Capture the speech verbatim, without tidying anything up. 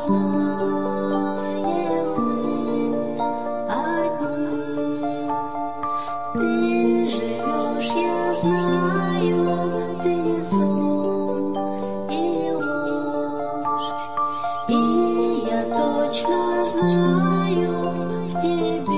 знаем мы одни. Ты живешь, я знаю, ты не сон и не ложь, и я точно знаю в тебе.